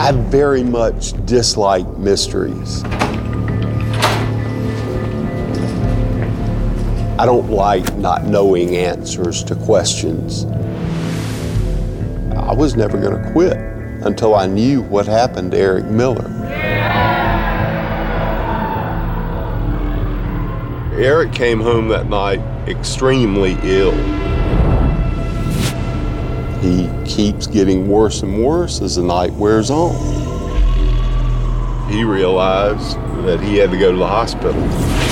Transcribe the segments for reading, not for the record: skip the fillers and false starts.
I very much dislike mysteries. I don't like not knowing answers to questions. I was never going to quit until I knew what happened to Eric Miller. Eric came home that night extremely ill. He keeps getting worse and worse as the night wears on. He realized that he had to go to the hospital.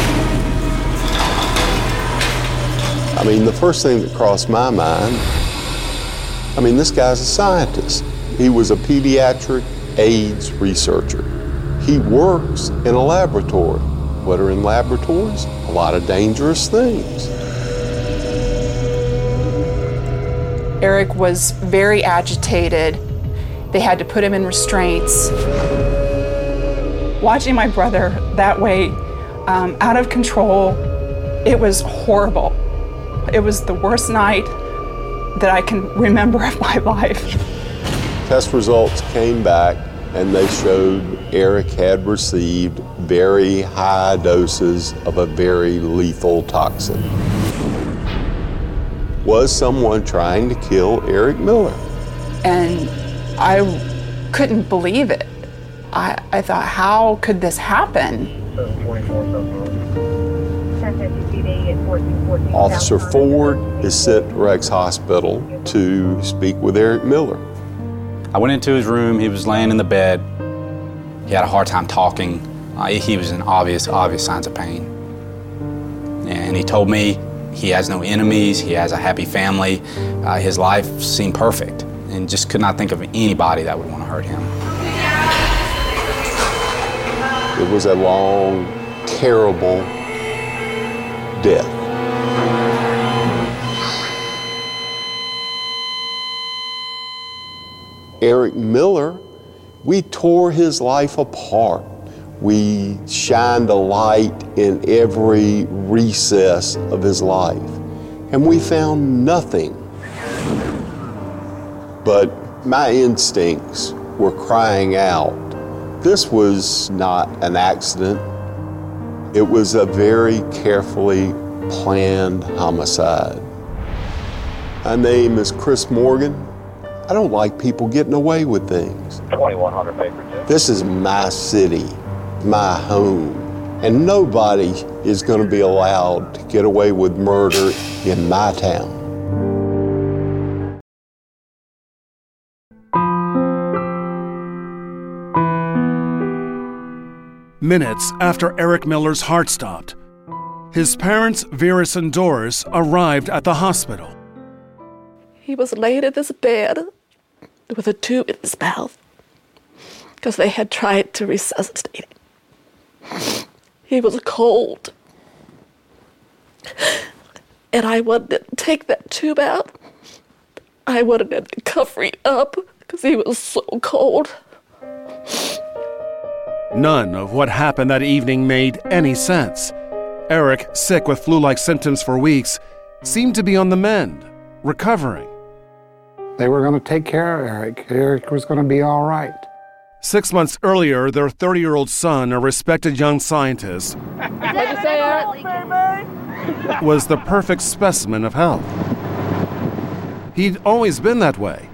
I mean, the first thing that crossed my mind, this guy's a scientist. He was a pediatric AIDS researcher. He works in a laboratory. What are in laboratories? A lot of dangerous things. Eric was very agitated. They had to put him in restraints. Watching my brother that way, out of control, it was horrible. It was the worst night that I can remember of my life. Test results came back and they showed Eric had received very high doses of a very lethal toxin. Was someone trying to kill Eric Miller? And I couldn't believe it. I thought, how could this happen? Officer Ford is sent to Rex Hospital to speak with Eric Miller. I went into his room. He was laying in the bed. He had a hard time talking. He was in obvious signs of pain. And he told me he has no enemies. He has a happy family. His life seemed perfect, and just could not think of anybody that would want to hurt him. It was a long, terrible death. Eric Miller, we tore his life apart. We shined a light in every recess of his life, and we found nothing. But my instincts were crying out. This was not an accident. It was a very carefully planned homicide. My name is Chris Morgan. I don't like people getting away with things. 2100 paper. This is my city, my home, and nobody is going to be allowed to get away with murder in my town. Minutes after Eric Miller's heart stopped, his parents, Veris and Doris, arrived at the hospital. He was laid in his bed with a tube in his mouth because they had tried to resuscitate him. He was cold. And I wanted to take that tube out. I wanted to cover him up because he was so cold. None of what happened that evening made any sense. Eric, sick with flu-like symptoms for weeks, seemed to be on the mend, recovering. They were going to take care of Eric. Eric was going to be all right. 6 months earlier, their 30-year-old son, a respected young scientist, was the perfect specimen of health. He'd always been that way.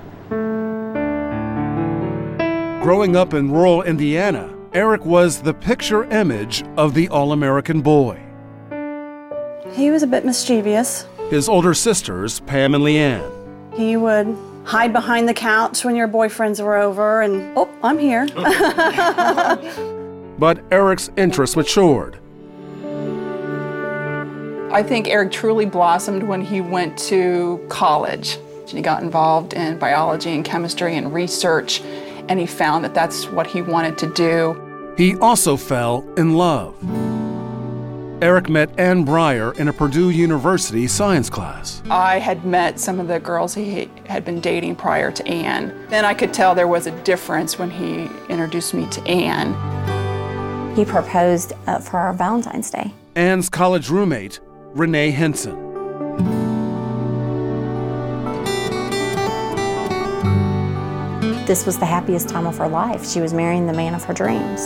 Growing up in rural Indiana, Eric was the picture image of the all-American boy. He was a bit mischievous. His older sisters, Pam and Leanne. He would hide behind the couch when your boyfriends were over and, oh, I'm here. But Eric's interest matured. I think Eric truly blossomed when he went to college. He got involved in biology and chemistry and research, and he found that that's what he wanted to do. He also fell in love. Eric met Ann Breyer in a Purdue University science class. I had met some of the girls he had been dating prior to Ann. Then I could tell there was a difference when he introduced me to Ann. He proposed for Valentine's Day. Ann's college roommate, Renee Henson. this was the happiest time of her life. She was marrying the man of her dreams.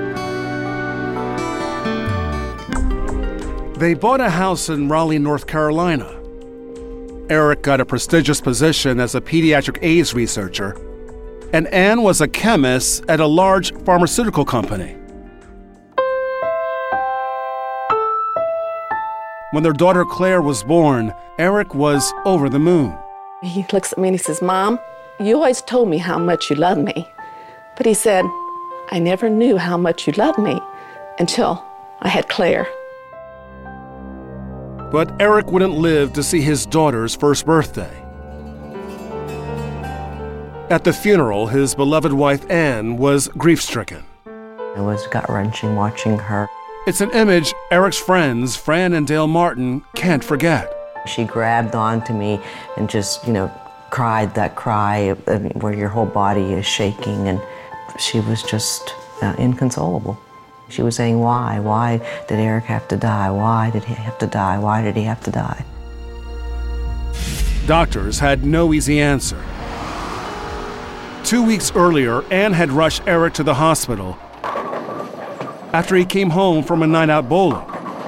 They bought a house in Raleigh, North Carolina. Eric got a prestigious position as a pediatric AIDS researcher, and Ann was a chemist at a large pharmaceutical company. When their daughter Claire was born, Eric was over the moon. He looks at me and he says, "Mom, you always told me how much you loved me." But he said, "I never knew how much you loved me until I had Claire." But Eric wouldn't live to see his daughter's first birthday. At the funeral, his beloved wife Ann was grief-stricken. It was gut-wrenching watching her. It's an image Eric's friends, Fran and Dale Martin, can't forget. She grabbed onto me and just, cried that cry where your whole body is shaking, and she was just inconsolable. She was saying, why? Why did Eric have to die? Why did he have to die? Why did he have to die? Doctors had no easy answer. 2 weeks earlier, Ann had rushed Eric to the hospital after he came home from a night out bowling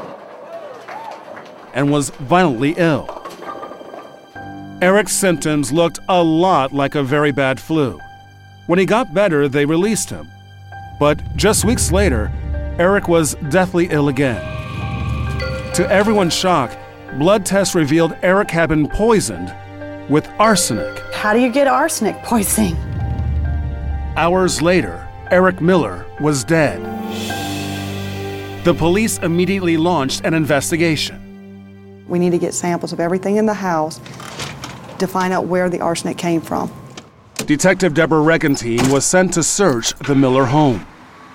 and was violently ill. Eric's symptoms looked a lot like a very bad flu. When he got better, they released him. But just weeks later, Eric was deathly ill again. To everyone's shock, blood tests revealed Eric had been poisoned with arsenic. How do you get arsenic poisoning? Hours later, Eric Miller was dead. The police immediately launched an investigation. We need to get samples of everything in the house to find out where the arsenic came from. Detective Deborah Regentine was sent to search the Miller home.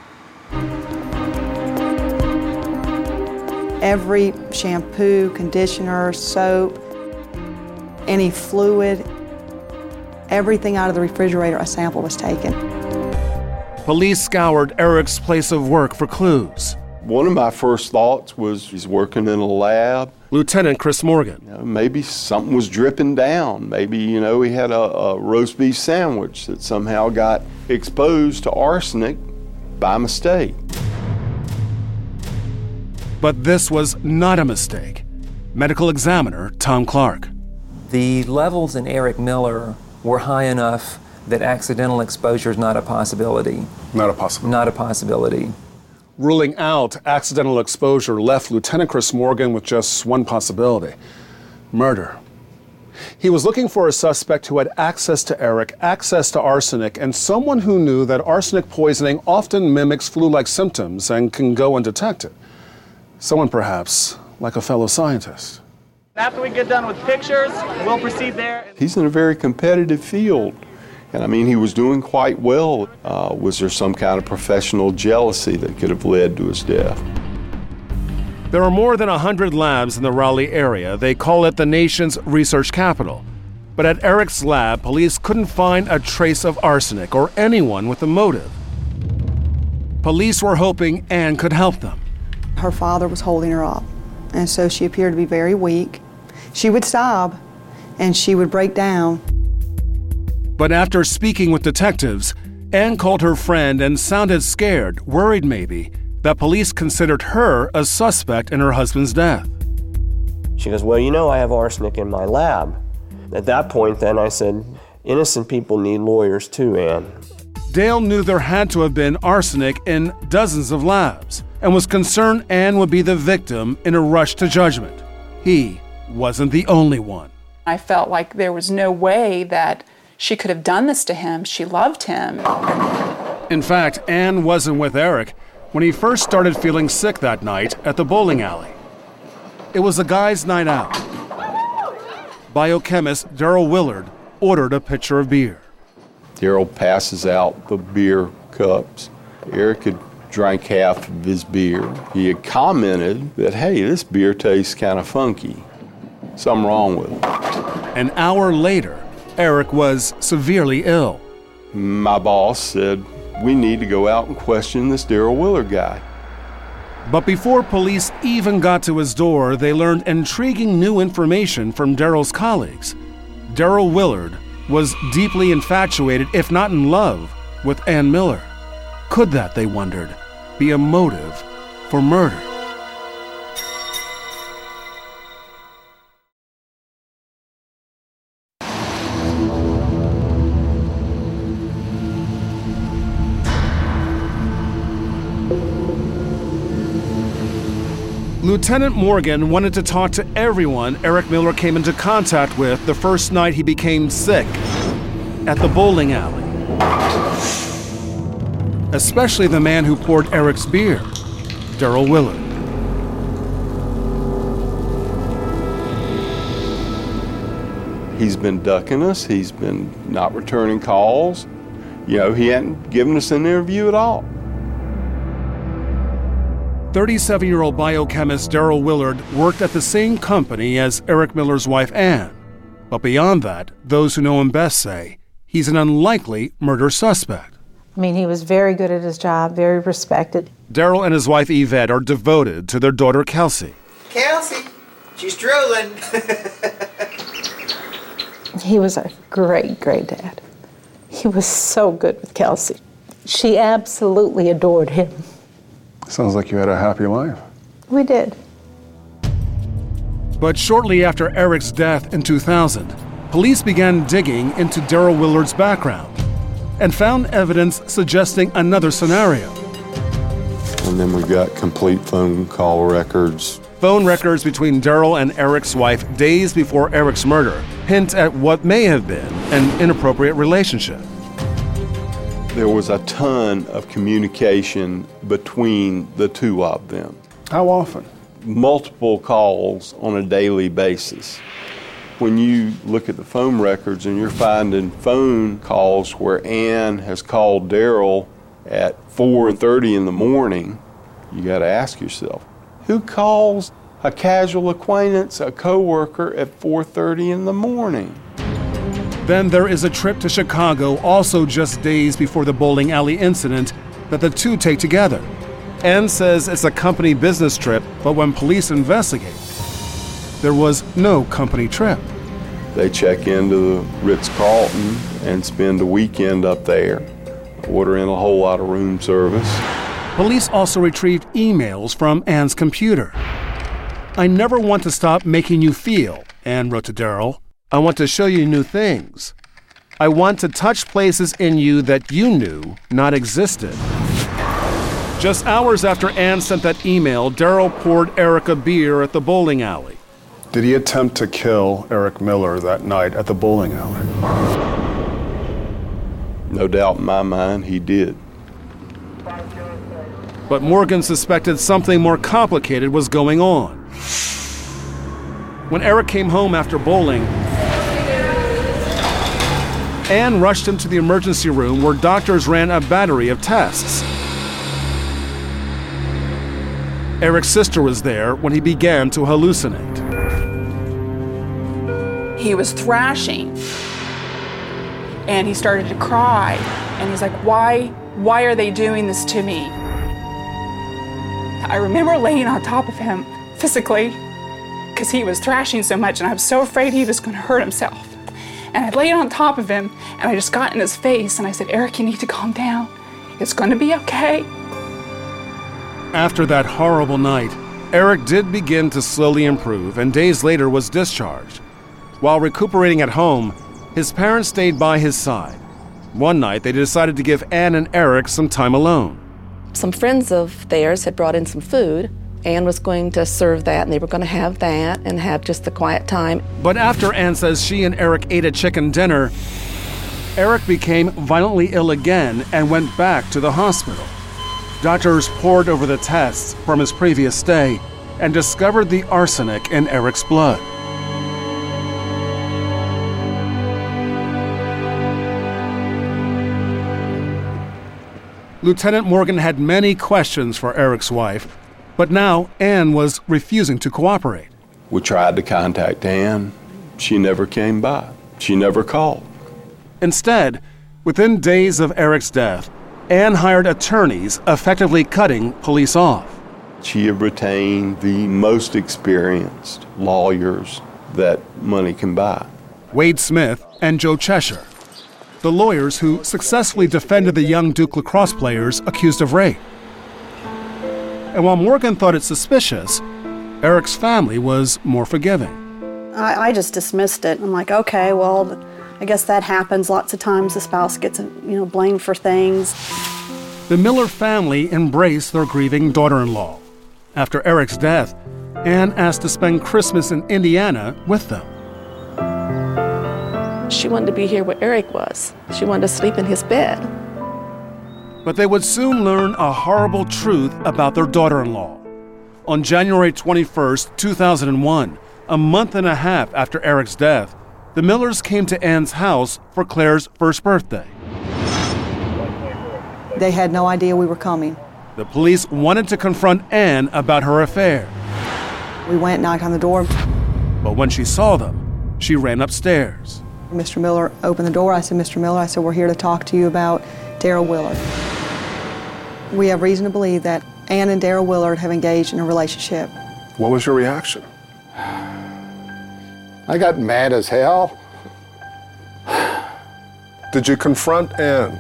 Every shampoo, conditioner, soap, any fluid, everything out of the refrigerator, a sample was taken. Police scoured Eric's place of work for clues. One of my first thoughts was he's working in a lab. Lieutenant Chris Morgan. Maybe something was dripping down. Maybe, he had a roast beef sandwich that somehow got exposed to arsenic by mistake. But this was not a mistake. Medical examiner Tom Clark. The levels in Eric Miller were high enough that accidental exposure is not a possibility. Not a possibility. Not a possibility. Ruling out accidental exposure left Lieutenant Chris Morgan with just one possibility: murder. He was looking for a suspect who had access to Eric, access to arsenic, and someone who knew that arsenic poisoning often mimics flu-like symptoms and can go undetected. Someone perhaps like a fellow scientist. After we get done with pictures, we'll proceed there. He's in a very competitive field. And he was doing quite well. Was there some kind of professional jealousy that could have led to his death? There are more than 100 labs in the Raleigh area. They call it the nation's research capital. But at Eric's lab, police couldn't find a trace of arsenic or anyone with a motive. Police were hoping Ann could help them. Her father was holding her up, and so she appeared to be very weak. She would sob, and she would break down. But after speaking with detectives, Ann called her friend and sounded scared, worried maybe, that police considered her a suspect in her husband's death. She goes, "Well, I have arsenic in my lab." At that point, then I said, "Innocent people need lawyers too, Ann." Dale knew there had to have been arsenic in dozens of labs and was concerned Ann would be the victim in a rush to judgment. He wasn't the only one. I felt like there was no way that she could have done this to him. She loved him. In fact, Ann wasn't with Eric when he first started feeling sick that night at the bowling alley. It was a guy's night out. Biochemist Daryl Willard ordered a pitcher of beer. Daryl passes out the beer cups. Eric had drank half of his beer. He had commented that, "Hey, this beer tastes kind of funky. Something wrong with it." An hour later, Eric was severely ill. My boss said, "We need to go out and question this Daryl Willard guy." But before police even got to his door, they learned intriguing new information from Daryl's colleagues. Daryl Willard was deeply infatuated, if not in love, with Ann Miller. Could that, they wondered, be a motive for murder? Lieutenant Morgan wanted to talk to everyone Eric Miller came into contact with the first night he became sick at the bowling alley. Especially the man who poured Eric's beer, Darrell Willard. He's been ducking us. He's been not returning calls. He hadn't given us an interview at all. 37-year-old biochemist Darrell Willard worked at the same company as Eric Miller's wife, Ann. But beyond that, those who know him best say he's an unlikely murder suspect. I mean, he was very good at his job, very respected. Darrell and his wife, Yvette, are devoted to their daughter, Kelsey. Kelsey, she's drooling. He was a great, great dad. He was so good with Kelsey. She absolutely adored him. Sounds like you had a happy life. We did. But shortly after Eric's death in 2000, police began digging into Darrell Willard's background and found evidence suggesting another scenario. And then we got complete phone call records. Phone records between Darrell and Eric's wife days before Eric's murder hint at what may have been an inappropriate relationship. There was a ton of communication between the two of them. How often? Multiple calls on a daily basis. When you look at the phone records and you're finding phone calls where Ann has called Darrell at 4:30 in the morning, you got to ask yourself, who calls a casual acquaintance, a coworker, at 4:30 in the morning? Then there is a trip to Chicago, also just days before the bowling alley incident, that the two take together. Ann says it's a company business trip, but when police investigate, there was no company trip. They check into the Ritz-Carlton and spend a weekend up there, ordering a whole lot of room service. Police also retrieved emails from Ann's computer. "I never want to stop making you feel," Ann wrote to Darrell. "I want to show you new things. I want to touch places in you that you knew not existed." Just hours after Ann sent that email, Darrell poured Eric a beer at the bowling alley. Did he attempt to kill Eric Miller that night at the bowling alley? No doubt in my mind, he did. But Morgan suspected something more complicated was going on. When Eric came home after bowling, Ann rushed him to the emergency room where doctors ran a battery of tests. Eric's sister was there when he began to hallucinate. He was thrashing, and he started to cry, and he's like, why are they doing this to me? I remember laying on top of him physically because he was thrashing so much, and I was so afraid he was going to hurt himself. And I laid on top of him, and I just got in his face, and I said, "Eric, you need to calm down. It's going to be okay." After that horrible night, Eric did begin to slowly improve and days later was discharged. While recuperating at home, his parents stayed by his side. One night, they decided to give Ann and Eric some time alone. Some friends of theirs had brought in some food. Ann was going to serve that, and they were going to have that and have just the quiet time. But after Ann says she and Eric ate a chicken dinner, Eric became violently ill again and went back to the hospital. Doctors pored over the tests from his previous stay and discovered the arsenic in Eric's blood. Lieutenant Morgan had many questions for Eric's wife, but now Ann was refusing to cooperate. We tried to contact Ann. She never came by. She never called. Instead, within days of Eric's death, Ann hired attorneys, effectively cutting police off. She had retained the most experienced lawyers that money can buy. Wade Smith and Joe Cheshire, the lawyers who successfully defended the young Duke lacrosse players accused of rape. And while Morgan thought it suspicious, Eric's family was more forgiving. I just dismissed it. I'm like, okay, well, I guess that happens. Lots of times the spouse gets, blamed for things. The Miller family embraced their grieving daughter-in-law. After Eric's death, Ann asked to spend Christmas in Indiana with them. She wanted to be here where Eric was. She wanted to sleep in his bed. But they would soon learn a horrible truth about their daughter-in-law. On January 21st, 2001, a month and a half after Eric's death, the Millers came to Ann's house for Claire's first birthday. They had no idea we were coming. The police wanted to confront Ann about her affair. We went, knocked on the door. But when she saw them, she ran upstairs. Mr. Miller opened the door. I said, Mr. Miller, we're here to talk to you about Darrell Willard. We have reason to believe that Ann and Darrell Willard have engaged in a relationship. What was your reaction? I got mad as hell. Did you confront Ann?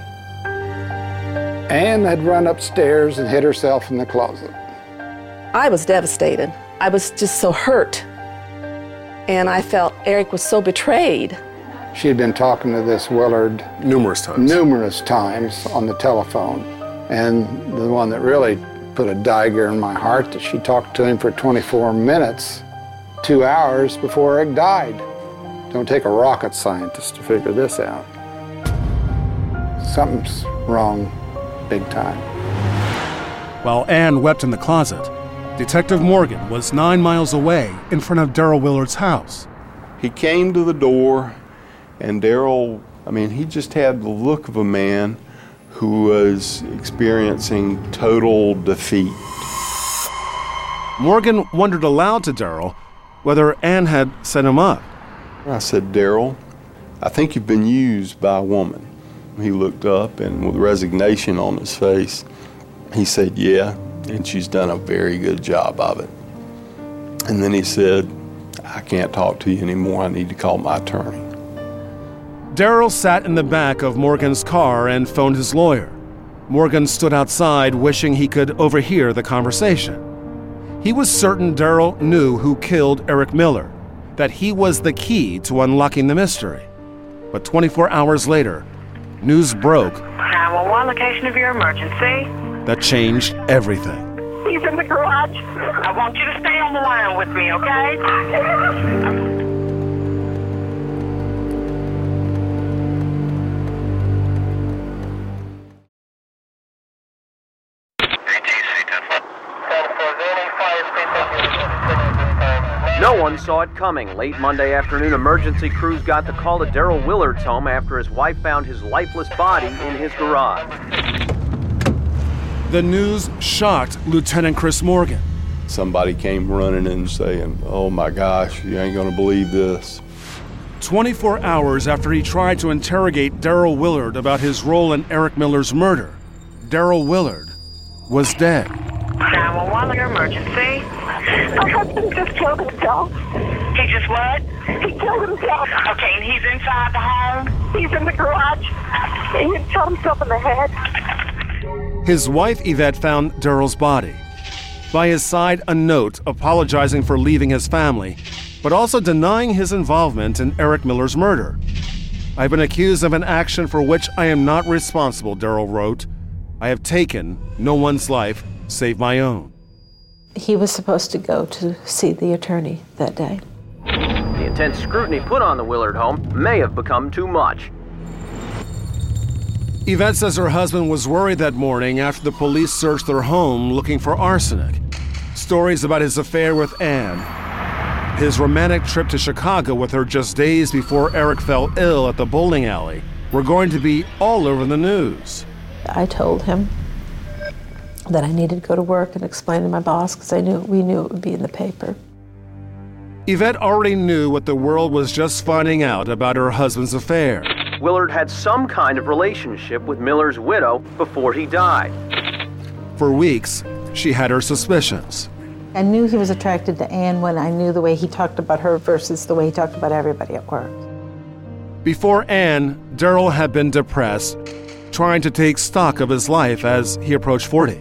Ann had run upstairs and hid herself in the closet. I was devastated. I was just so hurt. And I felt Eric was so betrayed. She had been talking to this Willard numerous times on the telephone. And the one that really put a dagger in my heart, that she talked to him for 24 minutes, 2 hours before Eric died. Don't take a rocket scientist to figure this out. Something's wrong big time. While Ann wept in the closet, Detective Morgan was 9 miles away in front of Darrell Willard's house. He came to the door, and Darrell, he just had the look of a man who was experiencing total defeat. Morgan wondered aloud to Darrell whether Ann had set him up. I said, Darrell, I think you've been used by a woman. He looked up, and with resignation on his face, he said, yeah, and she's done a very good job of it. And then he said, I can't talk to you anymore. I need to call my attorney. Darrell sat in the back of Morgan's car and phoned his lawyer. Morgan stood outside, wishing he could overhear the conversation. He was certain Darrell knew who killed Eric Miller, that he was the key to unlocking the mystery. But 24 hours later, news broke 911, location of your emergency. That changed everything. He's in the garage. I want you to stay on the line with me, okay? No one saw it coming. Late Monday afternoon, emergency crews got the call to Darrell Willard's home after his wife found his lifeless body in his garage. The news shocked Lieutenant Chris Morgan. Somebody came running in saying, oh my gosh, you ain't gonna believe this. 24 hours after he tried to interrogate Darrell Willard about his role in Eric Miller's murder, Darrell Willard was dead. 911, your emergency. My husband just killed himself. He just what? He killed himself. Okay, and he's inside the home? He's in the garage. He shot himself in the head. His wife, Yvette, found Darrell's body. By his side, a note apologizing for leaving his family, but also denying his involvement in Eric Miller's murder. I've been accused of an action for which I am not responsible, Darrell wrote. I have taken no one's life save my own. He was supposed to go to see the attorney that day. The intense scrutiny put on the Willard home may have become too much. Yvette says her husband was worried that morning after the police searched their home looking for arsenic. Stories about his affair with Ann, his romantic trip to Chicago with her just days before Eric fell ill at the bowling alley were going to be all over the news. I told him that I needed to go to work and explain to my boss because we knew it would be in the paper. Yvette already knew what the world was just finding out about her husband's affair. Willard had some kind of relationship with Miller's widow before he died. For weeks, she had her suspicions. I knew he was attracted to Ann when I knew the way he talked about her versus the way he talked about everybody at work. Before Ann, Daryl had been depressed, trying to take stock of his life as he approached 40.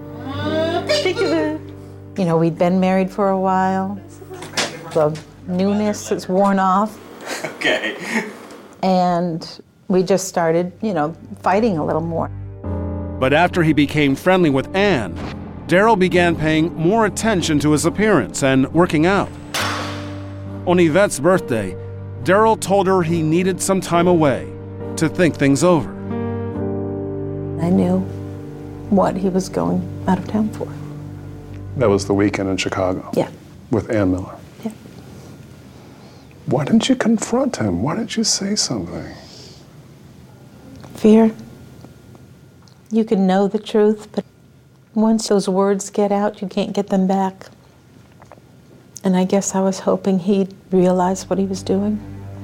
You know, we'd been married for a while. The newness is worn off. Okay. And we just started, fighting a little more. But after he became friendly with Ann, Daryl began paying more attention to his appearance and working out. On Yvette's birthday, Daryl told her he needed some time away to think things over. I knew what he was going out of town for. That was the weekend in Chicago? Yeah. With Ann Miller? Yeah. Why didn't you confront him? Why didn't you say something? Fear. You can know the truth, but once those words get out, you can't get them back. And I guess I was hoping he'd realize what he was doing.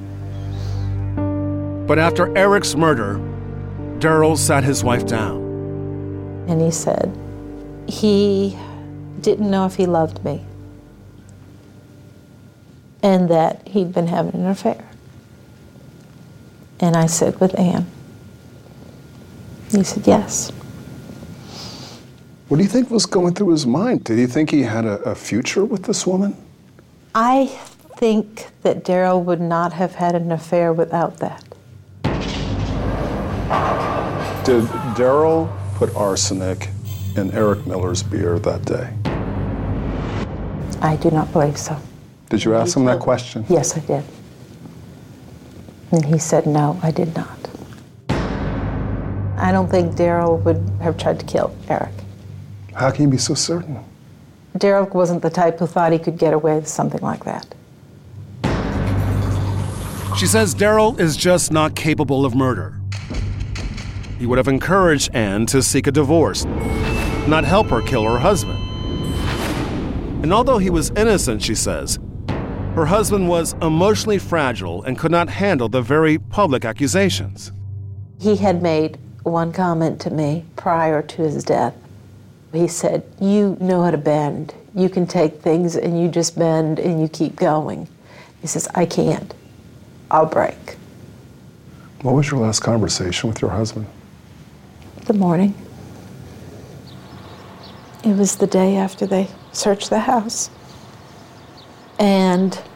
But after Eric's murder, Daryl sat his wife down. And he said he didn't know if he loved me and that he'd been having an affair. And I said, with Ann. He said, yes. What do you think was going through his mind? Did he think he had a future with this woman? I think that Daryl would not have had an affair without that. Did Daryl put arsenic in Eric Miller's beer that day? I do not believe so. Did you ask him that question? Yes, I did. And he said, no, I did not. I don't think Daryl would have tried to kill Eric. How can you be so certain? Daryl wasn't the type who thought he could get away with something like that. She says Daryl is just not capable of murder. He would have encouraged Ann to seek a divorce, not help her kill her husband. And although he was innocent, she says, her husband was emotionally fragile and could not handle the very public accusations. He had made one comment to me prior to his death. He said, you know how to bend. You can take things and you just bend and you keep going. He says, I can't. I'll break. What was your last conversation with your husband? The morning. It was the day after they searched the house. And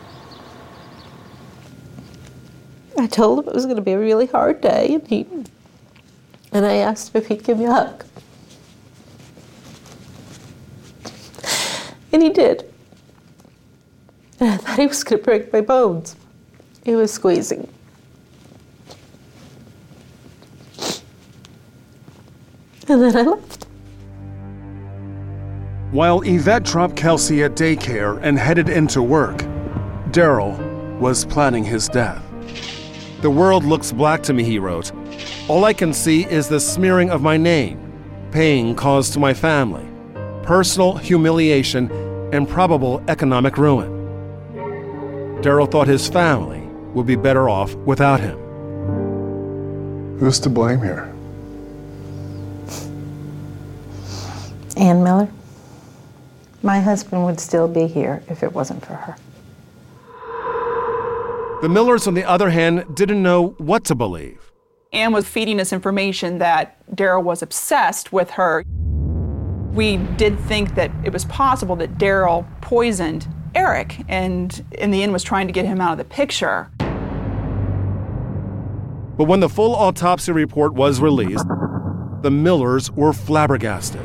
I told him it was going to be a really hard day, and I asked him if he'd give me a hug. And he did. And I thought he was going to break my bones. He was squeezing. And then I left. While Yvette dropped Kelsey at daycare and headed into work, Daryl was planning his death. The world looks black to me, he wrote. All I can see is the smearing of my name, pain caused to my family, personal humiliation, and probable economic ruin. Daryl thought his family would be better off without him. Who's to blame here? Ann Miller. My husband would still be here if it wasn't for her. The Millers, on the other hand, didn't know what to believe. Ann was feeding us information that Daryl was obsessed with her. We did think that it was possible that Daryl poisoned Eric and in the end was trying to get him out of the picture. But when the full autopsy report was released, the Millers were flabbergasted.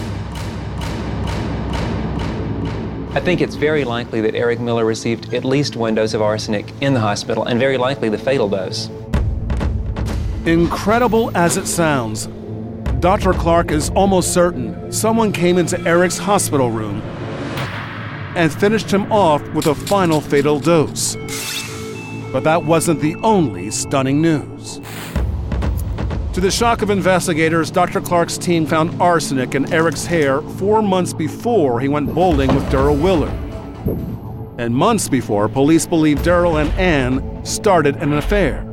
I think it's very likely that Eric Miller received at least one dose of arsenic in the hospital, and very likely the fatal dose. Incredible as it sounds, Dr. Clark is almost certain someone came into Eric's hospital room and finished him off with a final fatal dose. But that wasn't the only stunning news. To the shock of investigators, Dr. Clark's team found arsenic in Eric's hair 4 months before he went bowling with Daryl Willard. And months before, police believe Daryl and Ann started an affair.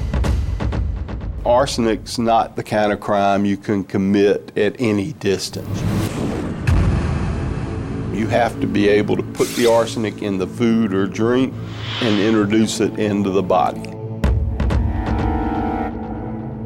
Arsenic's not the kind of crime you can commit at any distance. You have to be able to put the arsenic in the food or drink and introduce it into the body.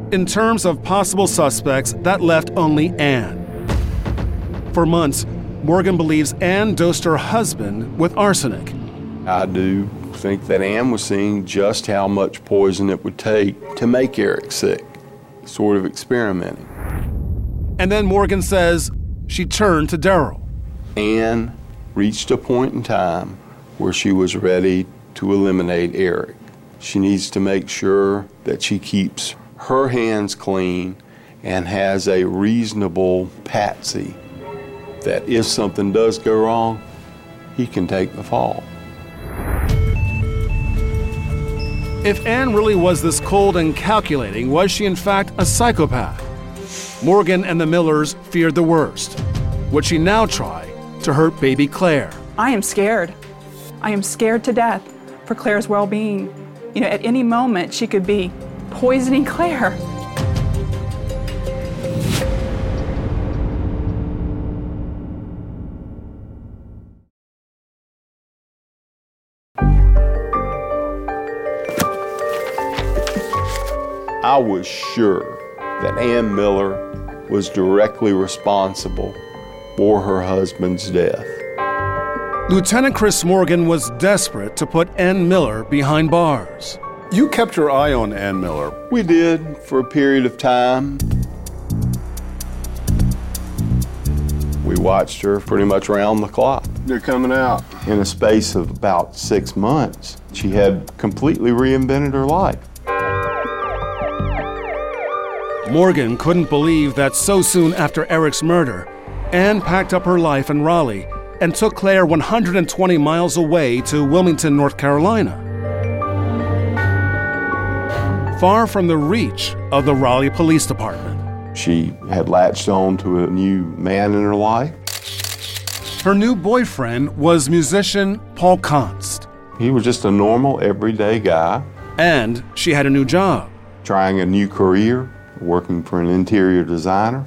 In terms of possible suspects, that left only Ann. For months, Morgan believes Ann dosed her husband with arsenic. I do think that Ann was seeing just how much poison it would take to make Eric sick, sort of experimenting. And then Morgan says she turned to Daryl. Ann reached a point in time where she was ready to eliminate Eric. She needs to make sure that she keeps her hands clean and has a reasonable patsy that if something does go wrong, he can take the fall. If Ann really was this cold and calculating, was she in fact a psychopath? Morgan and the Millers feared the worst. Would she now try to hurt baby Claire? I am scared. I am scared to death for Claire's well-being. You know, at any moment she could be poisoning Claire. I was sure that Ann Miller was directly responsible for her husband's death. Lieutenant Chris Morgan was desperate to put Ann Miller behind bars. You kept your eye on Ann Miller. We did for a period of time. We watched her pretty much around the clock. They're coming out. In a space of about 6 months, she had completely reinvented her life. Morgan couldn't believe that so soon after Eric's murder, Ann packed up her life in Raleigh and took Claire 120 miles away to Wilmington, North Carolina. Far from the reach of the Raleigh Police Department. She had latched on to a new man in her life. Her new boyfriend was musician Paul Konst. He was just a normal, everyday guy. And she had a new job. Trying a new career, working for an interior designer.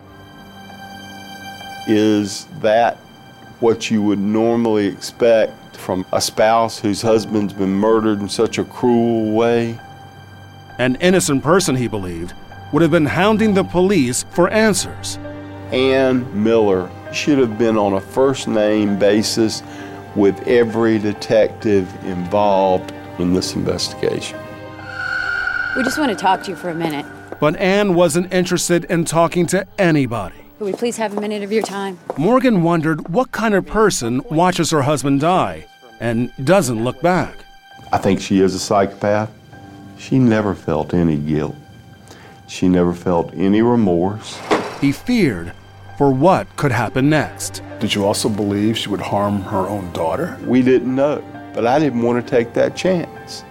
Is that what you would normally expect from a spouse whose husband's been murdered in such a cruel way? An innocent person, he believed, would have been hounding the police for answers. Ann Miller should have been on a first-name basis with every detective involved in this investigation. We just want to talk to you for a minute. But Ann wasn't interested in talking to anybody. Could we please have a minute of your time? Morgan wondered what kind of person watches her husband die and doesn't look back. I think she is a psychopath. She never felt any guilt. She never felt any remorse. He feared for what could happen next. Did you also believe she would harm her own daughter? We didn't know, but I didn't want to take that chance.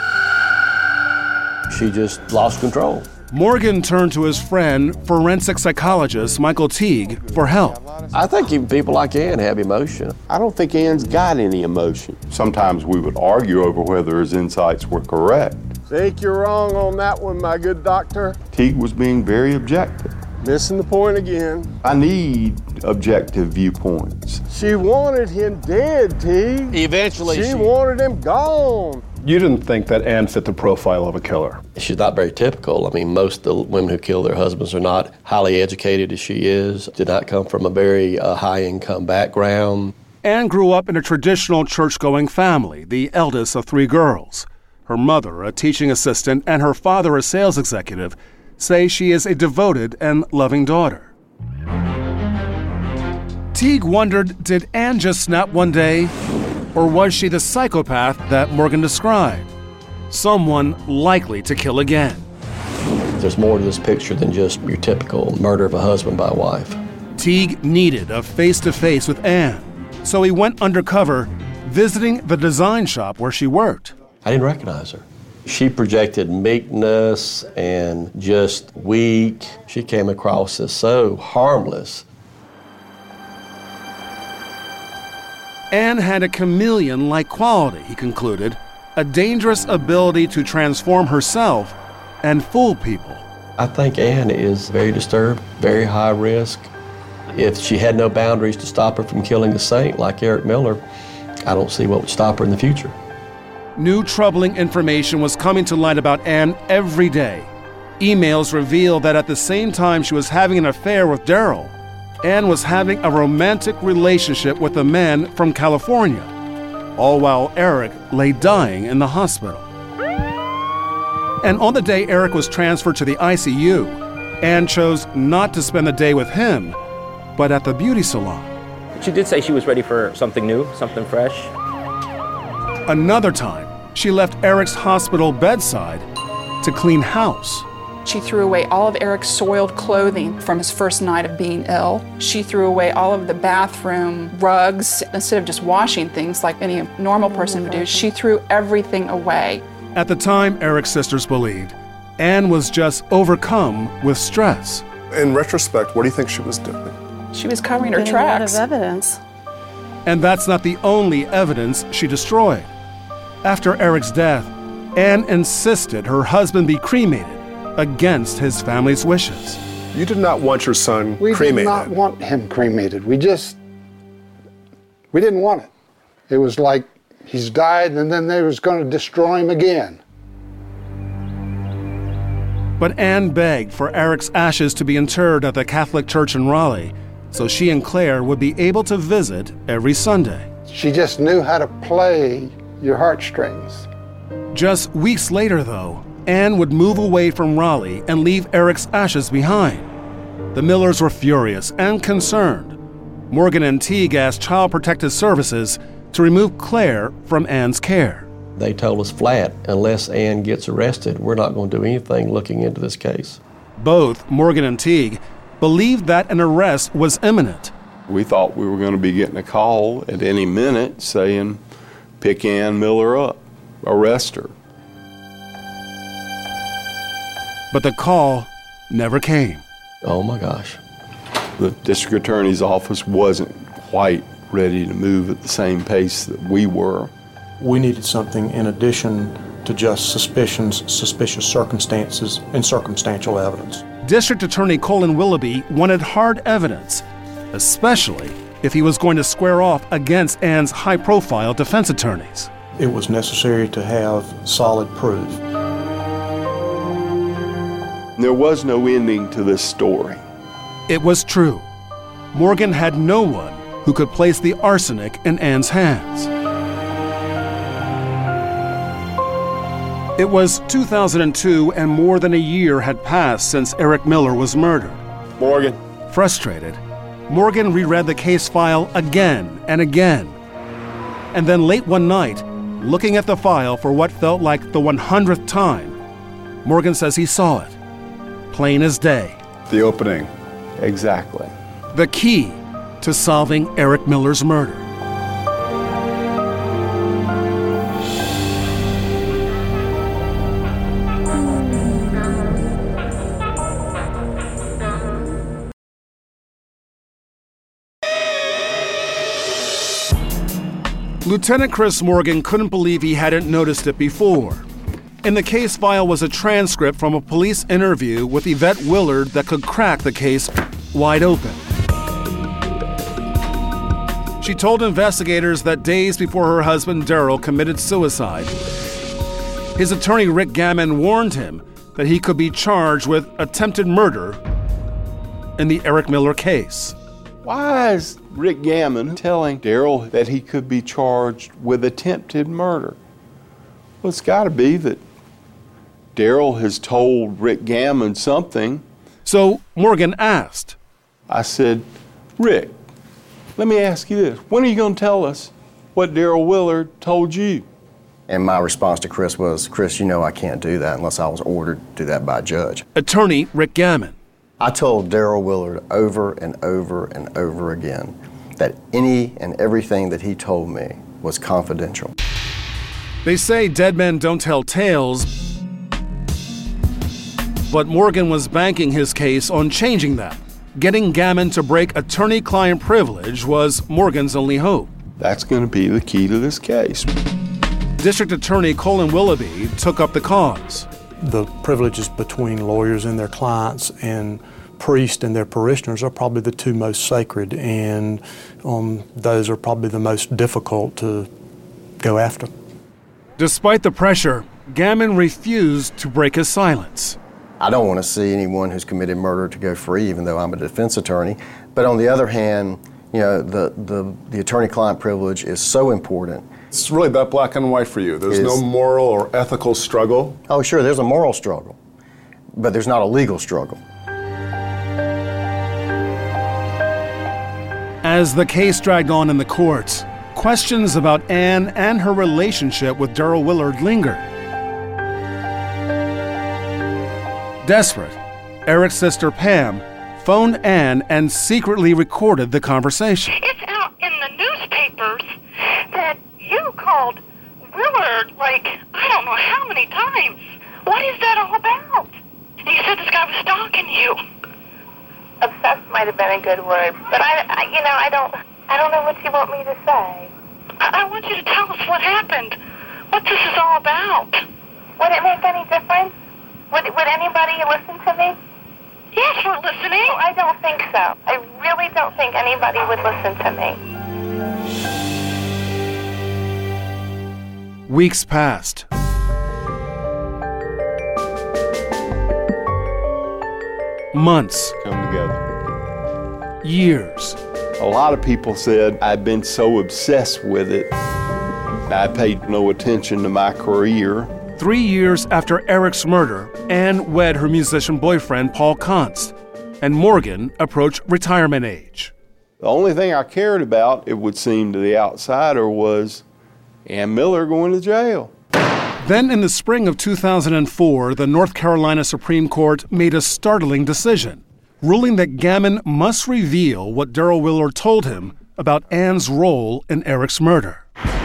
She just lost control. Morgan turned to his friend, forensic psychologist Michael Teague, for help. I think even people like Ann have emotion. I don't think Ann's got any emotion. Sometimes we would argue over whether his insights were correct. Think you're wrong on that one, my good doctor. Teague was being very objective. Missing the point again. I need objective viewpoints. She wanted him dead, Teague. Eventually she wanted him gone. You didn't think that Ann fit the profile of a killer? She's not very typical. I mean, most of the women who kill their husbands are not highly educated as she is, did not come from a very high-income background. Ann grew up in a traditional church-going family, the eldest of 3 girls. Her mother, a teaching assistant, and her father, a sales executive, say she is a devoted and loving daughter. Teague wondered, did Ann just snap one day? Or was she the psychopath that Morgan described? Someone likely to kill again. There's more to this picture than just your typical murder of a husband by a wife. Teague needed a face-to-face with Ann, so he went undercover, visiting the design shop where she worked. I didn't recognize her. She projected meekness and just weak. She came across as so harmless. Ann had a chameleon-like quality, he concluded, a dangerous ability to transform herself and fool people. I think Ann is very disturbed, very high risk. If she had no boundaries to stop her from killing a saint like Eric Miller, I don't see what would stop her in the future. New troubling information was coming to light about Ann every day. Emails reveal that at the same time she was having an affair with Daryl, Ann was having a romantic relationship with a man from California, all while Eric lay dying in the hospital. And on the day Eric was transferred to the ICU, Ann chose not to spend the day with him, but at the beauty salon. She did say she was ready for something new, something fresh. Another time, she left Eric's hospital bedside to clean house. She threw away all of Eric's soiled clothing from his first night of being ill. She threw away all of the bathroom rugs. Instead of just washing things like any normal person would do, she threw everything away. At the time, Eric's sisters believed Ann was just overcome with stress. In retrospect, what do you think she was doing? She was covering her Getting rid tracks. of evidence. And that's not the only evidence she destroyed. After Eric's death, Ann insisted her husband be cremated against his family's wishes. You did not want your son We cremated. did not want him cremated. We didn't want it. It was like he's died and then they was going to destroy him again. But Ann begged for Eric's ashes to be interred at the Catholic Church in Raleigh, so she and Claire would be able to visit every Sunday. She just knew how to play your heartstrings. Just weeks later, though, Ann would move away from Raleigh and leave Eric's ashes behind. The Millers were furious and concerned. Morgan and Teague asked Child Protective Services to remove Claire from Ann's care. They told us flat, unless Ann gets arrested, we're not going to do anything looking into this case. Both Morgan and Teague believed that an arrest was imminent. We thought we were going to be getting a call at any minute saying, pick Ann Miller up, arrest her. But the call never came. Oh my gosh. The district attorney's office wasn't quite ready to move at the same pace that we were. We needed something in addition to just suspicions, suspicious circumstances, and circumstantial evidence. District Attorney Colin Willoughby wanted hard evidence, especially if he was going to square off against Ann's high-profile defense attorneys. It was necessary to have solid proof. There was no ending to this story. It was true. Morgan had no one who could place the arsenic in Ann's hands. It was 2002 and more than a year had passed since Eric Miller was murdered. Morgan. Frustrated, Morgan reread the case file again and again. And then late one night, looking at the file for what felt like the 100th time, Morgan says he saw it. Plain as day. The opening. Exactly. The key to solving Eric Miller's murder. Lieutenant Chris Morgan couldn't believe he hadn't noticed it before. In the case file was a transcript from a police interview with Yvette Willard that could crack the case wide open. She told investigators that days before her husband Daryl committed suicide, his attorney Rick Gammon warned him that he could be charged with attempted murder in the Eric Miller case. Why is Rick Gammon telling Daryl that he could be charged with attempted murder? Well, it's got to be that Daryl has told Rick Gammon something. So Morgan asked. I said, Rick, let me ask you this. When are you going to tell us what Daryl Willard told you? And my response to Chris was, Chris, you know I can't do that unless I was ordered to do that by a judge. Attorney Rick Gammon. I told Daryl Willard over and over and over again that any and everything that he told me was confidential. They say dead men don't tell tales, but Morgan was banking his case on changing that. Getting Gammon to break attorney-client privilege was Morgan's only hope. That's going to be the key to this case. District Attorney Colin Willoughby took up the cause. The privileges between lawyers and their clients and priests and their parishioners are probably the two most sacred, and those are probably the most difficult to go after. Despite the pressure, Gammon refused to break his silence. I don't want to see anyone who's committed murder to go free, even though I'm a defense attorney. But on the other hand, you know, the attorney-client privilege is so important. It's really that black and white for you. There's no moral or ethical struggle. Oh, sure, there's a moral struggle, but there's not a legal struggle. As the case dragged on in the courts, questions about Ann and her relationship with Darrell Willard lingered. Desperate, Eric's sister Pam phoned Ann and secretly recorded the conversation. It's out in the newspapers that you called Willard, like, I don't know how many times. What is that all about? And you said this guy was stalking you. Obsessed might have been a good word, but I don't know what you want me to say. I want you to tell us what happened, what this is all about. Would it make any difference? Would anybody listen to me? Yes, we're listening. No, I don't think so. I really don't think anybody would listen to me. Weeks passed. Months. Come together. Years. A lot of people said I'd been so obsessed with it, I paid no attention to my career. 3 years after Eric's murder, Ann wed her musician boyfriend, Paul Konst, and Morgan approached retirement age. The only thing I cared about, it would seem to the outsider, was Ann Miller going to jail. Then in the spring of 2004, the North Carolina Supreme Court made a startling decision, ruling that Gammon must reveal what Darrell Willard told him about Ann's role in Eric's murder.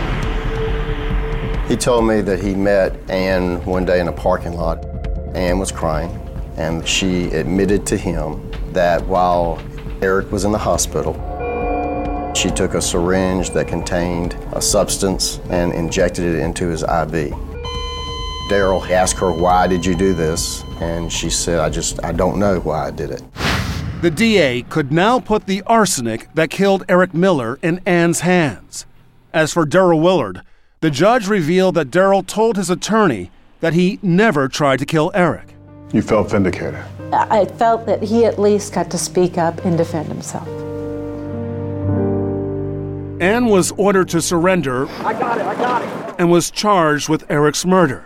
He told me that he met Ann one day in a parking lot. Ann was crying, and she admitted to him that while Eric was in the hospital, she took a syringe that contained a substance and injected it into his IV. Darrell asked her, "Why did you do this?" And she said, I don't know why I did it. The DA could now put the arsenic that killed Eric Miller in Ann's hands. As for Darrell Willard, the judge revealed that Darrell told his attorney that he never tried to kill Eric. You felt vindicated? I felt that he at least got to speak up and defend himself. Ann was ordered to surrender. I got it. And was charged with Eric's murder.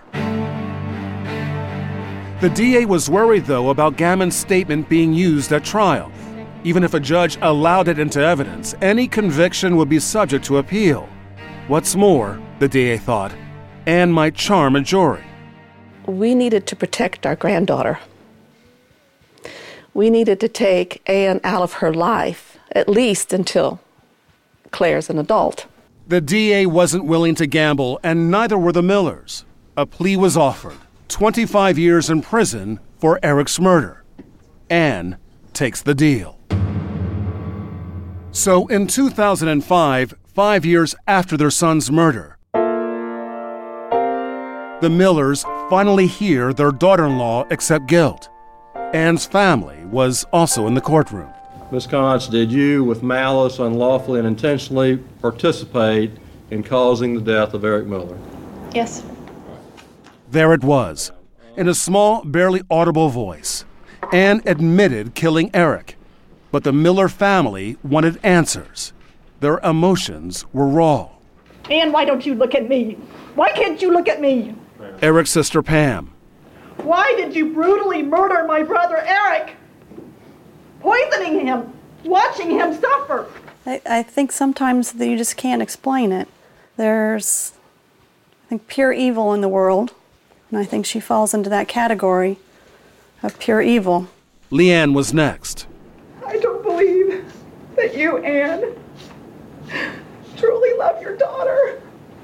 The DA was worried, though, about Gammon's statement being used at trial. Even if a judge allowed it into evidence, any conviction would be subject to appeal. What's more, the DA thought, Ann might charm a jury. We needed to protect our granddaughter. We needed to take Ann out of her life, at least until Claire's an adult. The DA wasn't willing to gamble, and neither were the Millers. A plea was offered, 25 years in prison for Eric's murder. Ann takes the deal. So in 2005, 5 years after their son's murder, the Millers finally hear their daughter-in-law accept guilt. Ann's family was also in the courtroom. Ms. Konst, did you, with malice, unlawfully, and intentionally participate in causing the death of Eric Miller? Yes. There it was, in a small, barely audible voice. Ann admitted killing Eric, but the Miller family wanted answers. Their emotions were raw. Ann, why don't you look at me? Why can't you look at me? Eric's sister Pam. Why did you brutally murder my brother Eric? Poisoning him, watching him suffer. I think sometimes that you just can't explain it. There's, I think, pure evil in the world, and I think she falls into that category of pure evil. Leanne was next. I don't believe that you, Ann, truly love your daughter.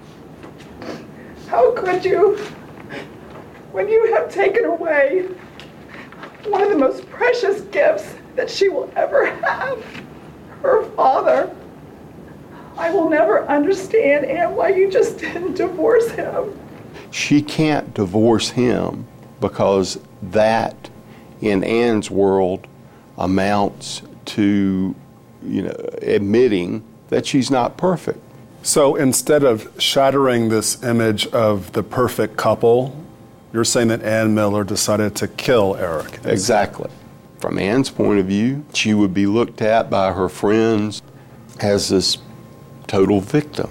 How could you, when you have taken away one of the most precious gifts that she will ever have, her father? I will never understand, Ann, why you just didn't divorce him. She can't divorce him because that, in Ann's world, amounts to, admitting that she's not perfect. So instead of shattering this image of the perfect couple, You're saying that Ann Miller decided to kill Eric. Exactly. From Ann's point of view, she would be looked at by her friends as this total victim.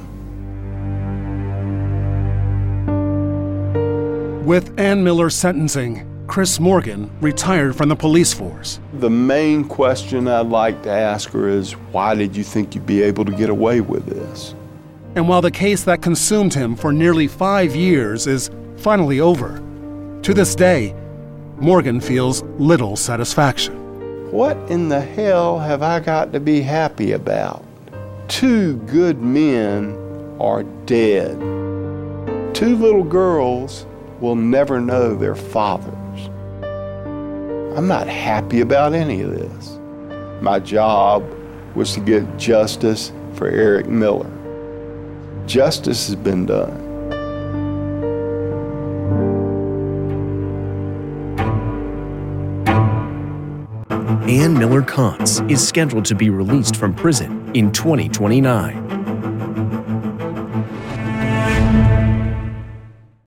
With Ann Miller's sentencing, Chris Morgan retired from the police force. The main question I'd like to ask her is, why did you think you'd be able to get away with this? And while the case that consumed him for nearly 5 years is finally over, to this day, Morgan feels little satisfaction. What in the hell have I got to be happy about? 2 good men are dead. 2 little girls will never know their fathers. I'm not happy about any of this. My job was to get justice for Eric Miller. Justice has been done. Ann Miller Kontz is scheduled to be released from prison in 2029.